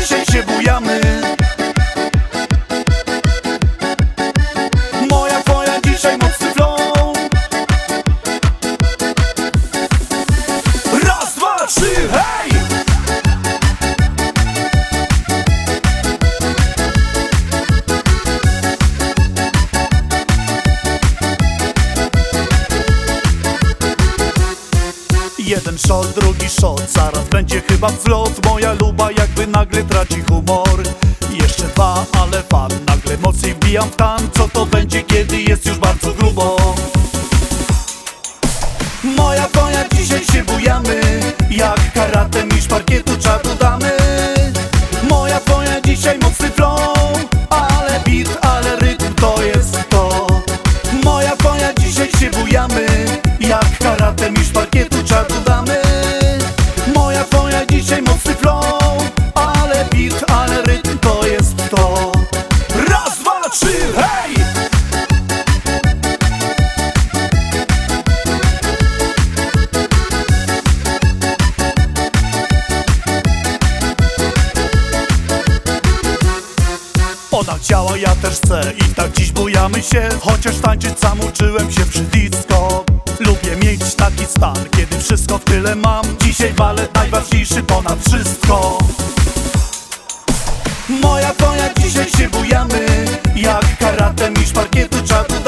dzisiaj się bujamy. Moja, twoja, dzisiaj mocny flow. Raz, dwa, trzy, hej! Jeden shot, drugi shot, zaraz będzie chyba wzlot. Moja luba jakby nagle traci humor. Jeszcze dwa, ale fan, nagle mocniej wbijam w tan. Co to będzie, kiedy jest już bardzo grubo? Moja, twoja, dzisiaj się bujamy. Jak karatem i parkietu czadu damy. Moja, twoja, dzisiaj mocny flow. Ale beat, ale rytm, to jest to. Moja, twoja, dzisiaj się bujamy. Jak karatem i parkietu czadu damy. Moja, twoja, dzisiaj mocny flow. Ale beat, ale rytm, to jest to. Raz, dwa, trzy, hej! Ona chciała, ja też chcę i tak dziś bujamy się. Chociaż tańczyć sam uczyłem się przy disco. Lubię mieć taki stan, kiedy wszystko w tyle mam. Dzisiaj balet najważniejszy ponad wszystko. Moja, twoja, dzisiaj się bujamy. Jak karatem i parkietu czadu